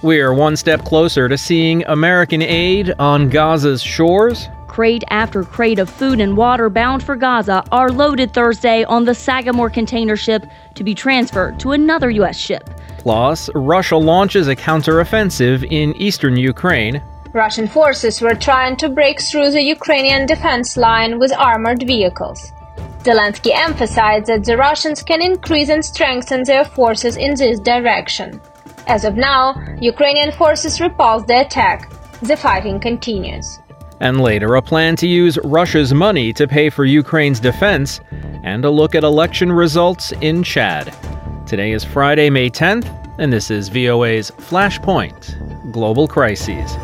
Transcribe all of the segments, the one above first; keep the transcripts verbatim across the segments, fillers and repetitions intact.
We're one step closer to seeing American aid on Gaza's shores. Crate after crate of food and water bound for Gaza are loaded Thursday on the Sagamore container ship to be transferred to another U S ship. Plus, Russia launches a counteroffensive in eastern Ukraine. Russian forces were trying to break through the Ukrainian defense line with armored vehicles. Zelensky emphasized that the Russians can increase and strengthen their forces in this direction. As of now, Ukrainian forces repulsed the attack. The fighting continues. And later, a plan to use Russia's money to pay for Ukraine's defense, and a look at election results in Chad. Today is Friday, May tenth, and this is V O A's Flashpoint Global Crises.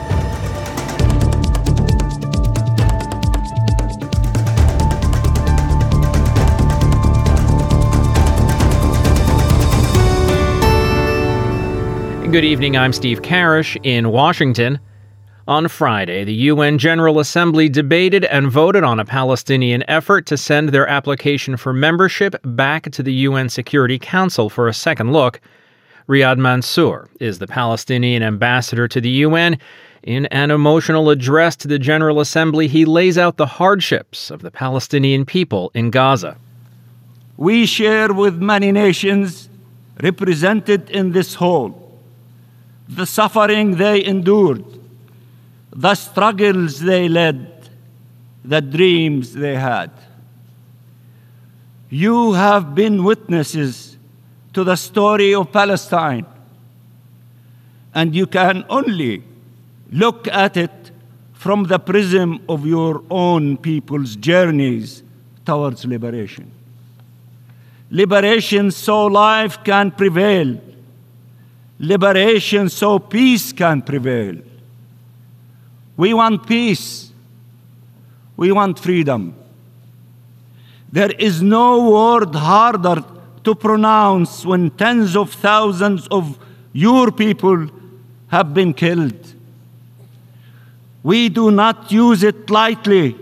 Good evening, I'm Steve Karish in Washington. On Friday, the U N General Assembly debated and voted on a Palestinian effort to send their application for membership back to the U N Security Council for a second look. Riyad Mansour is the Palestinian ambassador to the U N. In an emotional address to the General Assembly, he lays out the hardships of the Palestinian people in Gaza. We share with many nations represented in this hall the suffering they endured, the struggles they led, the dreams they had. You have been witnesses to the story of Palestine, and you can only look at it from the prism of your own people's journeys towards liberation. Liberation so life can prevail. Liberation so peace can prevail. We want peace. We want freedom. There is no word harder to pronounce when tens of thousands of your people have been killed. We do not use it lightly.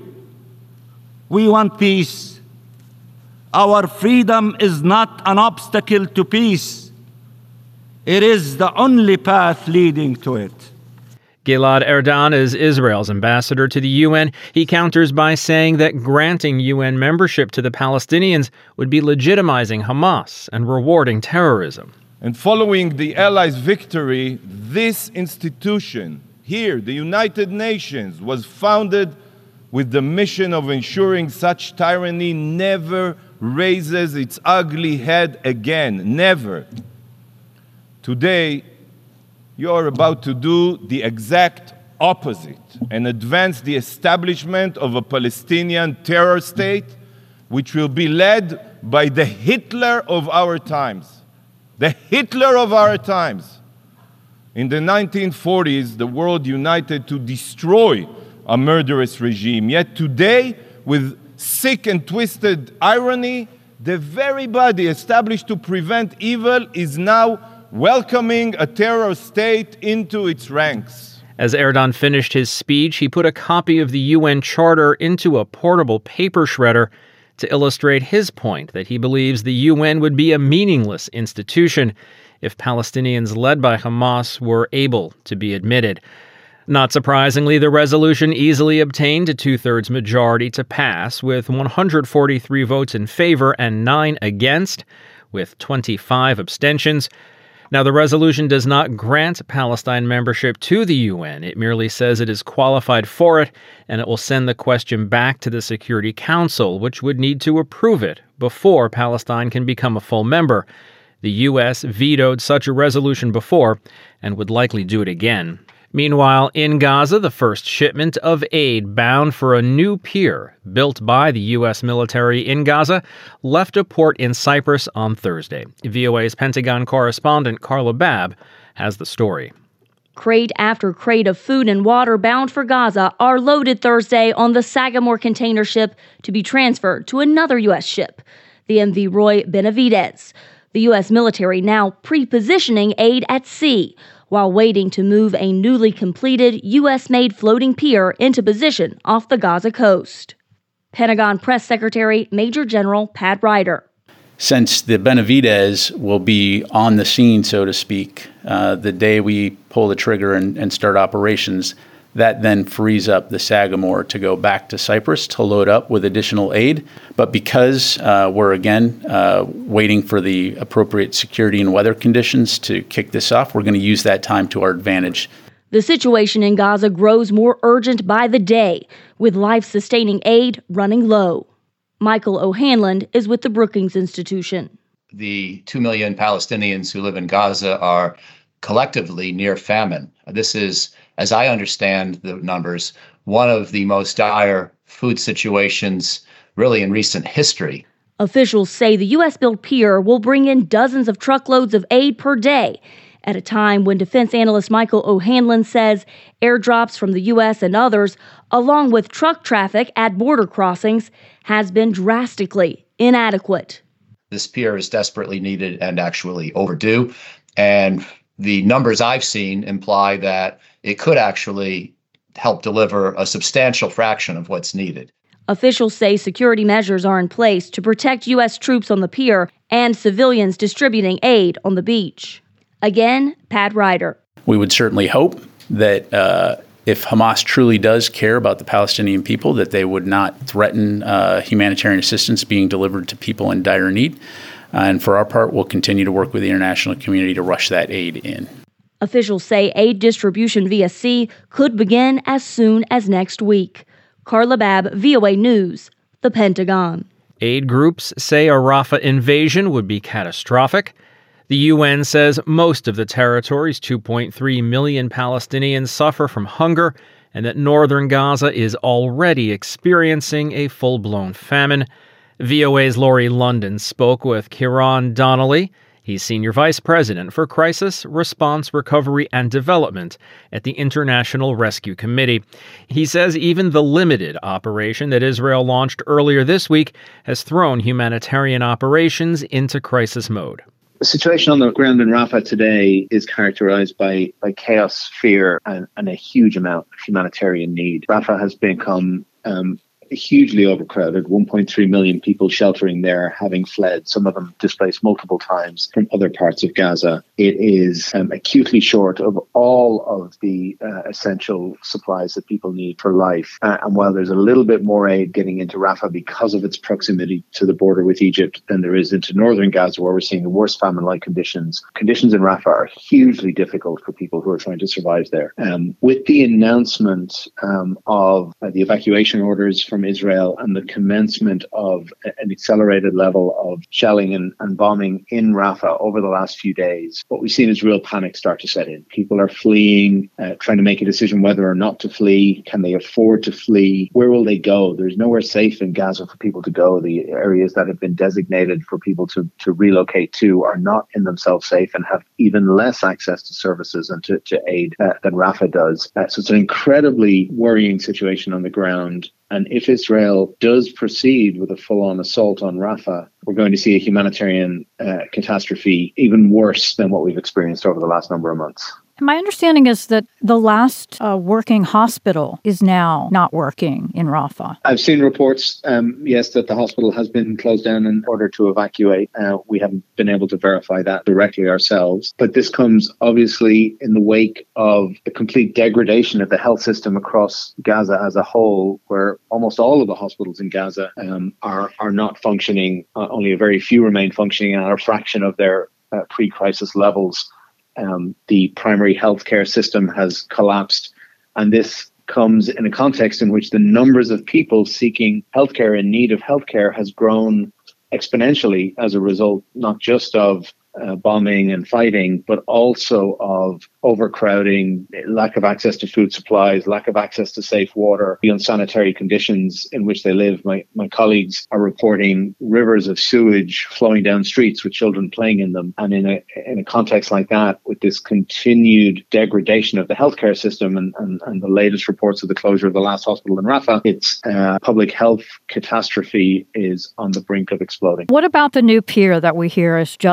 We want peace. Our freedom is not an obstacle to peace. It is the only path leading to it. Gilad Erdan is Israel's ambassador to the U N. He counters by saying that granting U N membership to the Palestinians would be legitimizing Hamas and rewarding terrorism. And following the Allies' victory, this institution here, the United Nations, was founded with the mission of ensuring such tyranny never raises its ugly head again. Never. Today, you are about to do the exact opposite and advance the establishment of a Palestinian terror state, which will be led by the Hitler of our times. The Hitler of our times. In the nineteen forties, the world united to destroy a murderous regime. Yet today, with sick and twisted irony, the very body established to prevent evil is now welcoming a terror state into its ranks. As Erdogan finished his speech, he put a copy of the U N Charter into a portable paper shredder to illustrate his point that he believes the U N would be a meaningless institution if Palestinians led by Hamas were able to be admitted. Not surprisingly, the resolution easily obtained a two-thirds majority to pass, with one hundred forty-three votes in favor and nine against, with twenty-five abstentions. Now, the resolution does not grant Palestine membership to the U N. It merely says it is qualified for it, and it will send the question back to the Security Council, which would need to approve it before Palestine can become a full member. The U S vetoed such a resolution before and would likely do it again. Meanwhile, in Gaza, the first shipment of aid bound for a new pier built by the U S military in Gaza left a port in Cyprus on Thursday. V O A's Pentagon correspondent Carla Babb has the story. Crate after crate of food and water bound for Gaza are loaded Thursday on the Sagamore container ship to be transferred to another U S ship, the M V Roy Benavidez. The U S military now pre-positioning aid at sea, while waiting to move a newly completed U S-made floating pier into position off the Gaza coast. Pentagon Press Secretary Major General Pat Ryder. since the Benavidez will be on the scene, so to speak, uh, the day we pull the trigger and, and start operations, that then frees up the Sagamore to go back to Cyprus to load up with additional aid. But because uh, we're, again, uh, waiting for the appropriate security and weather conditions to kick this off, we're going to use that time to our advantage. The situation in Gaza grows more urgent by the day, with life-sustaining aid running low. Michael O'Hanlon is with the Brookings Institution. The two million Palestinians who live in Gaza are collectively near famine. This is, as I understand the numbers, one of the most dire food situations really in recent history. Officials say the U S-built pier will bring in dozens of truckloads of aid per day, at a time when defense analyst Michael O'Hanlon says airdrops from the U S and others, along with truck traffic at border crossings, has been drastically inadequate. This pier is desperately needed and actually overdue, and the numbers I've seen imply that it could actually help deliver a substantial fraction of what's needed. Officials say security measures are in place to protect U S troops on the pier and civilians distributing aid on the beach. Again, Pat Ryder. We would certainly hope that uh, if Hamas truly does care about the Palestinian people, that they would not threaten uh, humanitarian assistance being delivered to people in dire need. Uh, and for our part, we'll continue to work with the international community to rush that aid in. Officials say aid distribution via sea could begin as soon as next week. Carla Babb, V O A News, the Pentagon. Aid groups say a Rafah invasion would be catastrophic. The U N says most of the territory's two point three million Palestinians suffer from hunger and that northern Gaza is already experiencing a full-blown famine. V O A's Laurie London spoke with Kieran Donnelly. He's Senior Vice President for Crisis, Response, Recovery, and Development at the International Rescue Committee. He says even the limited operation that Israel launched earlier this week has thrown humanitarian operations into crisis mode. The situation on the ground in Rafah today is characterized by, by chaos, fear, and, and a huge amount of humanitarian need. Rafah has become um, hugely overcrowded, one point three million people sheltering there, having fled, some of them displaced multiple times from other parts of Gaza. It is um, acutely short of all of the uh, essential supplies that people need for life. Uh, and while there's a little bit more aid getting into Rafah because of its proximity to the border with Egypt than there is into northern Gaza, where we're seeing the worst famine-like conditions, conditions in Rafah are hugely difficult for people who are trying to survive there. Um, with the announcement um, of uh, the evacuation orders from Israel and the commencement of an accelerated level of shelling and, and bombing in Rafah over the last few days, what we've seen is real panic start to set in. People are fleeing, uh, trying to make a decision whether or not to flee. Can they afford to flee? Where will they go? There's nowhere safe in Gaza for people to go. The areas that have been designated for people to, to relocate to are not in themselves safe and have even less access to services and to, to aid uh, than Rafah does. Uh, so it's an incredibly worrying situation on the ground. And if Israel does proceed with a full-on assault on Rafah, we're going to see a humanitarian uh, catastrophe even worse than what we've experienced over the last number of months. My understanding is that the last uh, working hospital is now not working in Rafah. I've seen reports, um, yes, that the hospital has been closed down in order to evacuate. Uh, we haven't been able to verify that directly ourselves. But this comes obviously in the wake of the complete degradation of the health system across Gaza as a whole, where almost all of the hospitals in Gaza um, are, are not functioning. Uh, only a very few remain functioning and are a fraction of their uh, pre-crisis levels. Um, the primary healthcare system has collapsed, and this comes in a context in which the numbers of people seeking healthcare, in need of healthcare, has grown exponentially as a result, not just of uh, bombing and fighting, but also of overcrowding, lack of access to food supplies, lack of access to safe water, the unsanitary conditions in which they live. My my colleagues are reporting rivers of sewage flowing down streets with children playing in them. And in a in a context like that, with this continued degradation of the healthcare system and, and, and the latest reports of the closure of the last hospital in Rafah, its uh, public health catastrophe is on the brink of exploding. What about the new pier that we hear has just been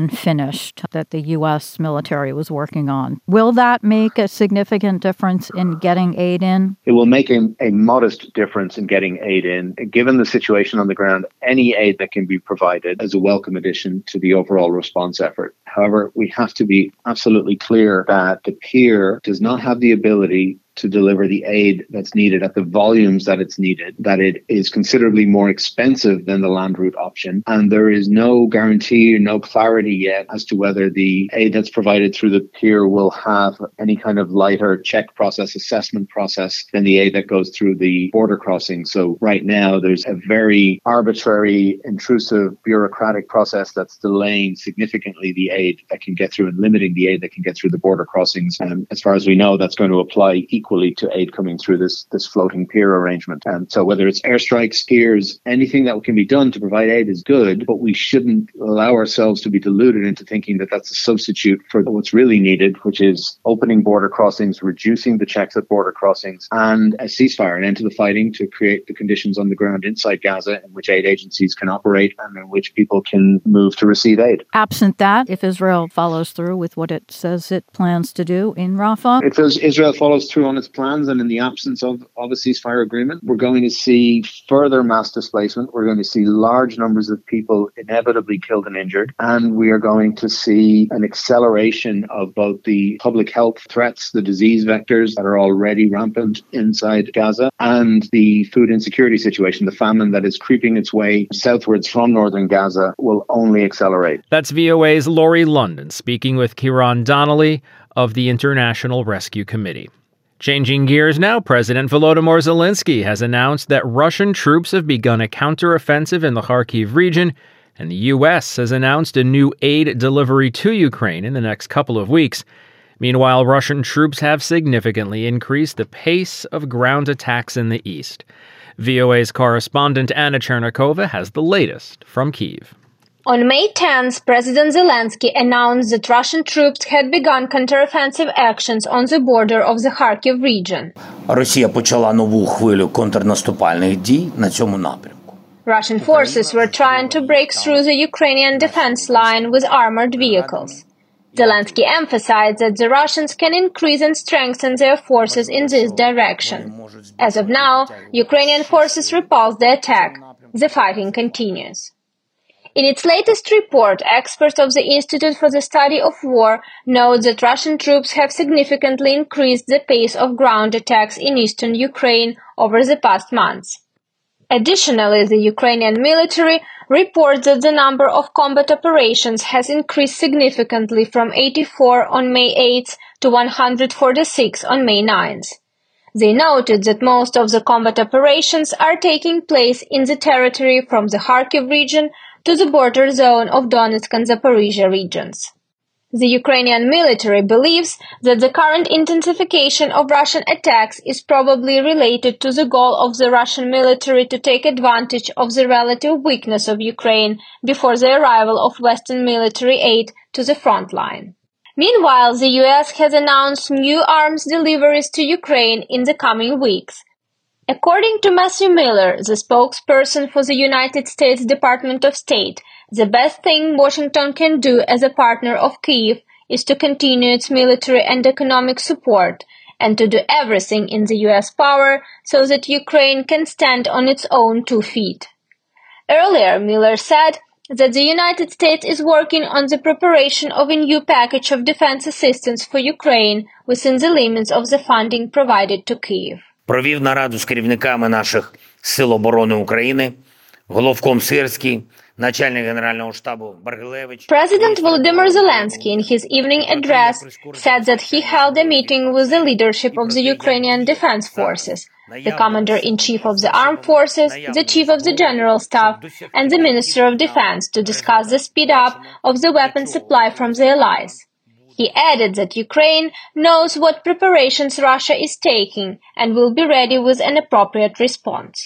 unfinished that the U S military was working on. Will that make a significant difference in getting aid in? It will make a, a modest difference in getting aid in. Given the situation on the ground, any aid that can be provided is a welcome addition to the overall response effort. However, we have to be absolutely clear that the pier does not have the ability to deliver the aid that's needed at the volumes that it's needed, that it is considerably more expensive than the land route option. And there is no guarantee, no clarity yet as to whether the aid that's provided through the pier will have any kind of lighter check process, assessment process than the aid that goes through the border crossing. So right now, there's a very arbitrary, intrusive, bureaucratic process that's delaying significantly the aid that can get through and limiting the aid that can get through the border crossings. And as far as we know, that's going to apply equally to aid coming through this this floating pier arrangement. And so whether it's airstrikes, piers, anything that can be done to provide aid is good, but we shouldn't allow ourselves to be deluded into thinking that that's a substitute for what's really needed, which is opening border crossings, reducing the checks at border crossings, and a ceasefire, an end to the fighting to create the conditions on the ground inside Gaza in which aid agencies can operate and in which people can move to receive aid. Absent that, if Israel follows through with what it says it plans to do in Rafah? If Israel follows through on its plans and in the absence of, of a ceasefire agreement, we're going to see further mass displacement. We're going to see large numbers of people inevitably killed and injured. And we are going to see an acceleration of both the public health threats, the disease vectors that are already rampant inside Gaza, and the food insecurity situation, the famine that is creeping its way southwards from northern Gaza will only accelerate. That's V O A's Laurie London speaking with Kieran Donnelly of the International Rescue Committee. Changing gears now, President Volodymyr Zelensky has announced that Russian troops have begun a counteroffensive in the Kharkiv region, and the U S has announced a new aid delivery to Ukraine in the next couple of weeks. Meanwhile, Russian troops have significantly increased the pace of ground attacks in the east. V O A's correspondent Anna Chernikova has the latest from Kyiv. On May tenth, President Zelensky announced that Russian troops had begun counteroffensive actions on the border of the Kharkiv region. Росія почала нову хвилю контрнаступальних дій на цьому напрямку. Russian forces were trying to break through the Ukrainian defense line with armored vehicles. Zelensky emphasized that the Russians can increase and strengthen their forces in this direction. As of now, Ukrainian forces repulsed the attack. The fighting continues. In its latest report, experts of the Institute for the Study of War note that Russian troops have significantly increased the pace of ground attacks in eastern Ukraine over the past months. Additionally, the Ukrainian military reports that the number of combat operations has increased significantly from eighty-four on May eighth to one hundred forty-six on May ninth. They noted that most of the combat operations are taking place in the territory from the Kharkiv region to the border zone of Donetsk and Zaporizhia regions. The Ukrainian military believes that the current intensification of Russian attacks is probably related to the goal of the Russian military to take advantage of the relative weakness of Ukraine before the arrival of Western military aid to the front line. Meanwhile, the U S has announced new arms deliveries to Ukraine in the coming weeks. According to Matthew Miller, the spokesperson for the United States Department of State, the best thing Washington can do as a partner of Kyiv is to continue its military and economic support and to do everything in the U S power so that Ukraine can stand on its own two feet. Earlier, Miller said that the United States is working on the preparation of a new package of defense assistance for Ukraine within the limits of the funding provided to Kyiv. Провів нараду з керівниками наших Сил оборони України, головком Сирський, начальник Генерального штабу Баргилевич. President Volodymyr Zelensky in his evening address said that he held a meeting with the leadership of the Ukrainian Defense Forces, the Commander-in-Chief of the Armed Forces, the Chief of the General Staff, and the Minister of Defense to discuss the speed up of the weapon supply from the allies. He added that Ukraine knows what preparations Russia is taking and will be ready with an appropriate response.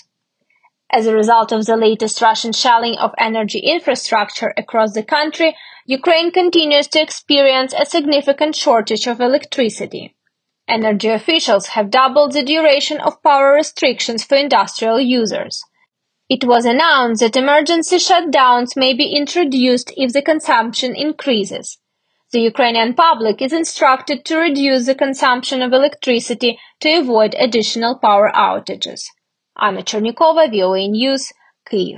As a result of the latest Russian shelling of energy infrastructure across the country, Ukraine continues to experience a significant shortage of electricity. Energy officials have doubled the duration of power restrictions for industrial users. It was announced that emergency shutdowns may be introduced if the consumption increases. The Ukrainian public is instructed to reduce the consumption of electricity to avoid additional power outages. Anna Chernikova, V O A News, Kyiv.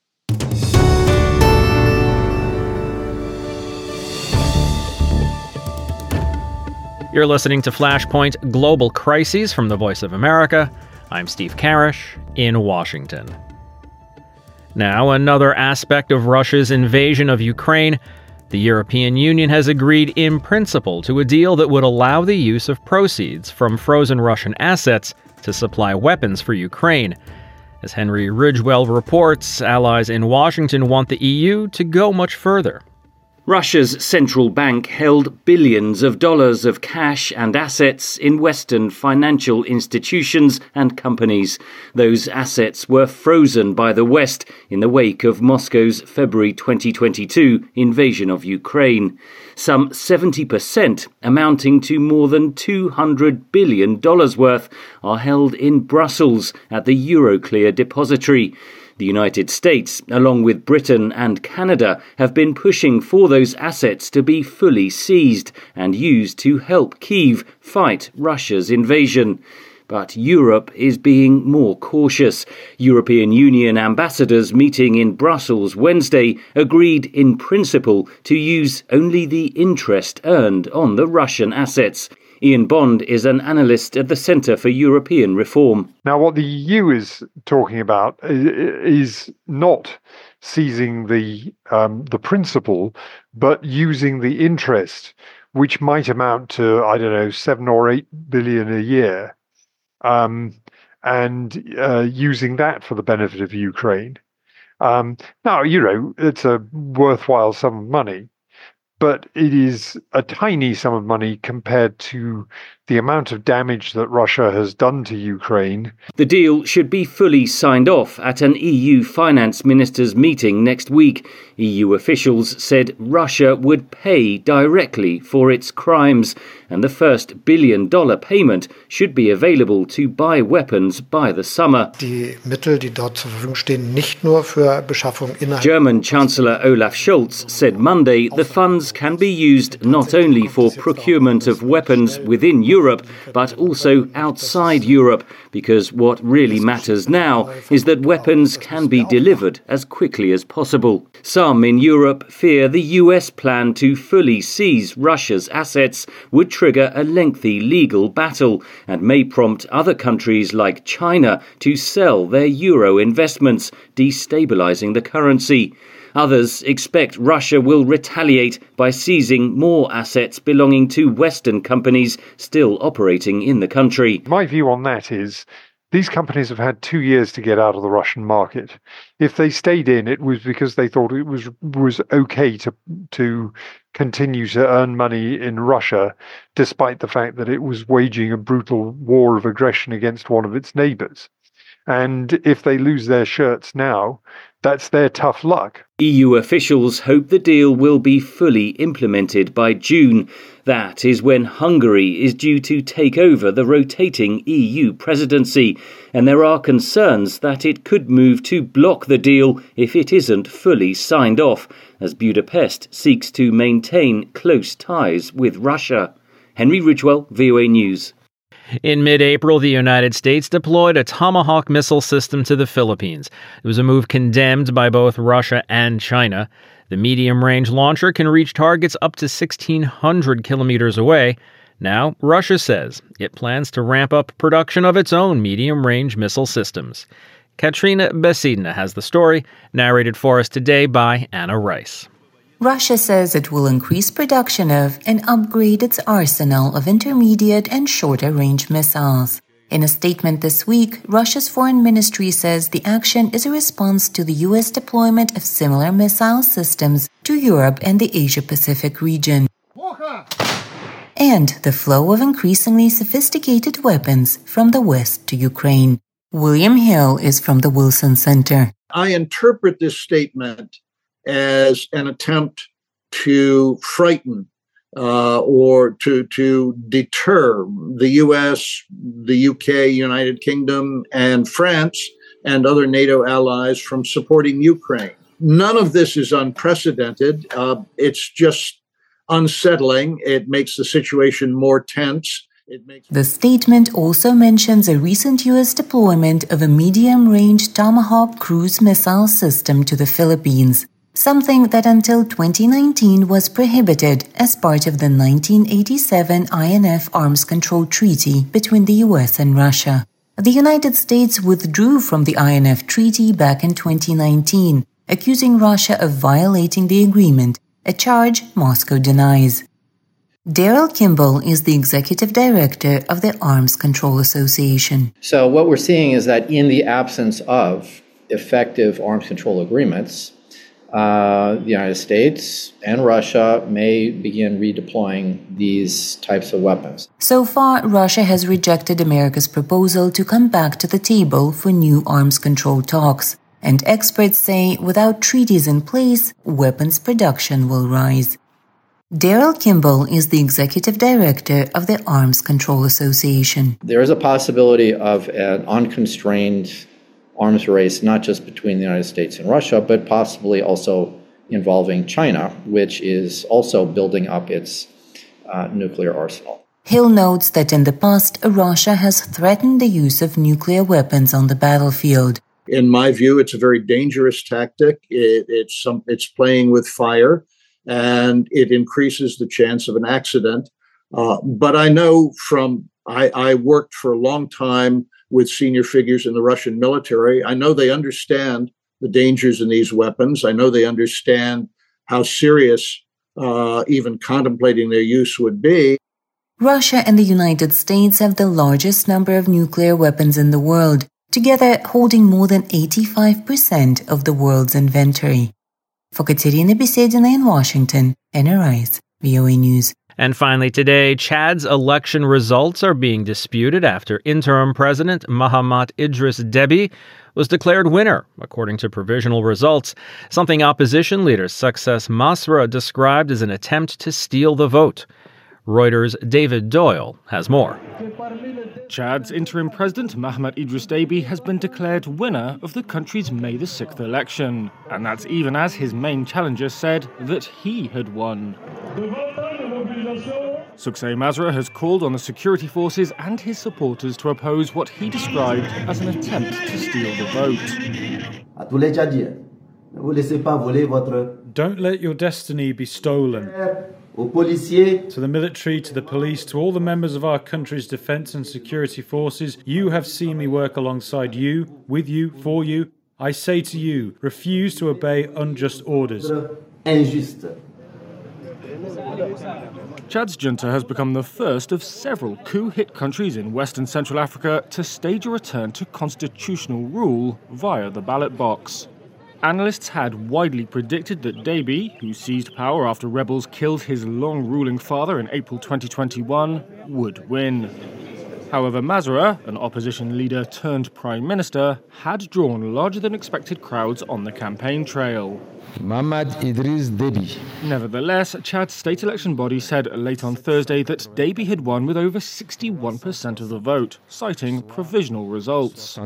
You're listening to Flashpoint Global Crises from the Voice of America. I'm Steve Karish in Washington. Now, another aspect of Russia's invasion of Ukraine. The European Union has agreed in principle to a deal that would allow the use of proceeds from frozen Russian assets to supply weapons for Ukraine. As Henry Ridgwell reports, allies in Washington want the E U to go much further. Russia's central bank held billions of dollars of cash and assets in Western financial institutions and companies. Those assets were frozen by the West in the wake of Moscow's February twenty twenty-two invasion of Ukraine. Some seventy percent, amounting to more than two hundred billion dollars worth, are held in Brussels at the Euroclear depository. The United States, along with Britain and Canada, have been pushing for those assets to be fully seized and used to help Kyiv fight Russia's invasion. But Europe is being more cautious. European Union ambassadors meeting in Brussels Wednesday agreed in principle to use only the interest earned on the Russian assets. Ian Bond is an analyst at the Centre for European Reform. Now, what the E U is talking about is not seizing the um, the principle, but using the interest, which might amount to, I don't know, seven or eight billion a year, um, and uh, using that for the benefit of Ukraine. Um, now, you know, it's a worthwhile sum of money, but it is a tiny sum of money compared to the amount of damage that Russia has done to Ukraine. The deal should be fully signed off at an E U finance ministers' meeting next week. E U officials said Russia would pay directly for its crimes, and the first billion-dollar payment should be available to buy weapons by the summer. Die Mittel, die dort zur Verfügung stehen, nicht nur für Beschaffung innerhalb. German Chancellor Olaf Scholz said Monday the funds can be used not only for procurement of weapons within Europe, but also outside Europe, because what really matters now is that weapons can be delivered as quickly as possible. Some in Europe fear the U S plan to fully seize Russia's assets would trigger a lengthy legal battle and may prompt other countries like China to sell their euro investments, destabilizing the currency. Others expect Russia will retaliate by seizing more assets belonging to Western companies still operating in the country. My view on that is these companies have had two years to get out of the Russian market. If they stayed in, it was because they thought it was was okay to to continue to earn money in Russia, despite the fact that it was waging a brutal war of aggression against one of its neighbors. And if they lose their shirts now, that's their tough luck. E U officials hope the deal will be fully implemented by June. That is when Hungary is due to take over the rotating E U presidency, and there are concerns that it could move to block the deal if it isn't fully signed off, as Budapest seeks to maintain close ties with Russia. Henry Ridgwell, V O A News. In mid-April, the United States deployed a Tomahawk missile system to the Philippines. It was a move condemned by both Russia and China. The medium-range launcher can reach targets up to sixteen hundred kilometers away. Now, Russia says it plans to ramp up production of its own medium-range missile systems. Katrina Besidna has the story, narrated for us today by Anna Rice. Russia says it will increase production of and upgrade its arsenal of intermediate and shorter-range missiles. In a statement this week, Russia's foreign ministry says the action is a response to the U S deployment of similar missile systems to Europe and the Asia-Pacific region, and the flow of increasingly sophisticated weapons from the West to Ukraine. William Hill is from the Wilson Center. I interpret this statement as an attempt to frighten uh, or to to deter the U S, the U K, United Kingdom, and France and other NATO allies from supporting Ukraine. None of this is unprecedented. Uh, it's just unsettling. It makes the situation more tense. It makes- the statement also mentions a recent U S deployment of a medium-range Tomahawk cruise missile system to the Philippines, something that until twenty nineteen was prohibited as part of the nineteen eighty-seven I N F Arms Control Treaty between the U S and Russia. The United States withdrew from the I N F treaty back in twenty nineteen, accusing Russia of violating the agreement, a charge Moscow denies. Daryl Kimball is the executive director of the Arms Control Association. So what we're seeing is that in the absence of effective arms control agreements, uh, the United States and Russia may begin redeploying these types of weapons. So far, Russia has rejected America's proposal to come back to the table for new arms control talks. And experts say without treaties in place, weapons production will rise. Daryl Kimball is the executive director of the Arms Control Association. There is a possibility of an unconstrained arms race, not just between the United States and Russia, but possibly also involving China, which is also building up its uh, nuclear arsenal. Hill notes that in the past, Russia has threatened the use of nuclear weapons on the battlefield. In my view, it's a very dangerous tactic. It, it's some, it's playing with fire, and it increases the chance of an accident. Uh, but I know from, I, I worked for a long time with senior figures in the Russian military. I know they understand the dangers in these weapons. I know they understand how serious uh, even contemplating their use would be. Russia and the United States have the largest number of nuclear weapons in the world, together holding more than eighty-five percent of the world's inventory. For Katerina Besedina in Washington, N R I's V O A News. And finally today, Chad's election results are being disputed after interim president Mahamat Idris Deby was declared winner, according to provisional results, something opposition leader Success Masra described as an attempt to steal the vote. Reuters' David Doyle has more. Chad's interim president, Mahamat Idris Deby, has been declared winner of the country's May the sixth election. And that's even as his main challenger said that he had won. Success Masra has called on the security forces and his supporters to oppose what he described as an attempt to steal the vote. Don't let your destiny be stolen. To the military, to the police, to all the members of our country's defence and security forces, you have seen me work alongside you, with you, for you. I say to you, refuse to obey unjust orders. Chad's junta has become the first of several coup-hit countries in West and Central Africa to stage a return to constitutional rule via the ballot box. Analysts had widely predicted that Deby, who seized power after rebels killed his long-ruling father in April twenty twenty-one, would win. However, Masra, an opposition leader turned prime minister, had drawn larger-than-expected crowds on the campaign trail. Mahamat Idris Deby. Nevertheless, Chad's state election body said late on Thursday that Deby had won with over sixty-one percent of the vote, citing provisional results.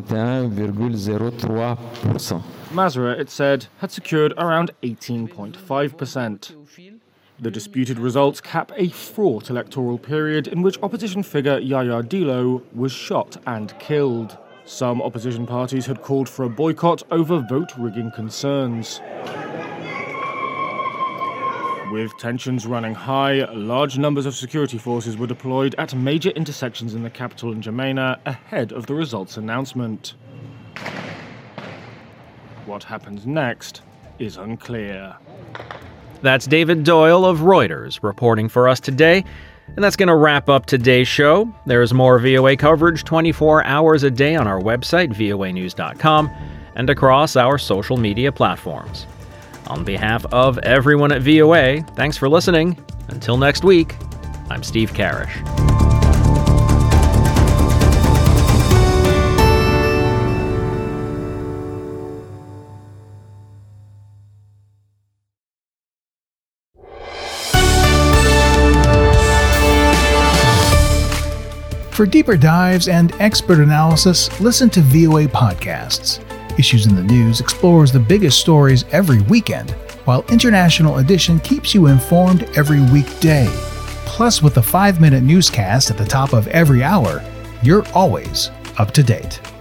Masra, it said, had secured around eighteen point five percent. The disputed results cap a fraught electoral period in which opposition figure Yaya Dillo was shot and killed. Some opposition parties had called for a boycott over vote-rigging concerns. With tensions running high, large numbers of security forces were deployed at major intersections in the capital N'Djamena ahead of the results announcement. What happens next is unclear. That's David Doyle of Reuters reporting for us today. And that's going to wrap up today's show. There's more V O A coverage twenty-four hours a day on our website, V O A news dot com, and across our social media platforms. On behalf of everyone at V O A, thanks for listening. Until next week, I'm Steve Karish. For deeper dives and expert analysis, listen to V O A Podcasts. Issues in the News explores the biggest stories every weekend, while International Edition keeps you informed every weekday. Plus, with the five-minute newscast at the top of every hour, you're always up to date.